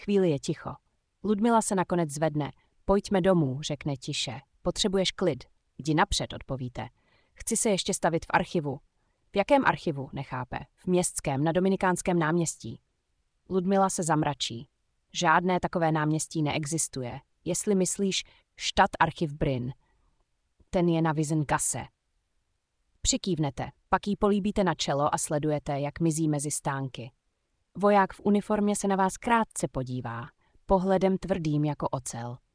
Chvíli je ticho. Ludmila se nakonec zvedne. Pojďme domů, řekne tiše. Potřebuješ klid. Jdi napřed, odpovíte. Chci se ještě stavit v archivu. V jakém archivu, nechápe? V městském, na Dominikánském náměstí. Ludmila se zamračí. Žádné takové náměstí neexistuje. Jestli myslíš Stadtarchiv Brünn, ten je na Wiesengasse. Přikývnete, pak jí políbíte na čelo a sledujete, jak mizí mezi stánky. Voják v uniformě se na vás krátce podívá, pohledem tvrdým jako ocel.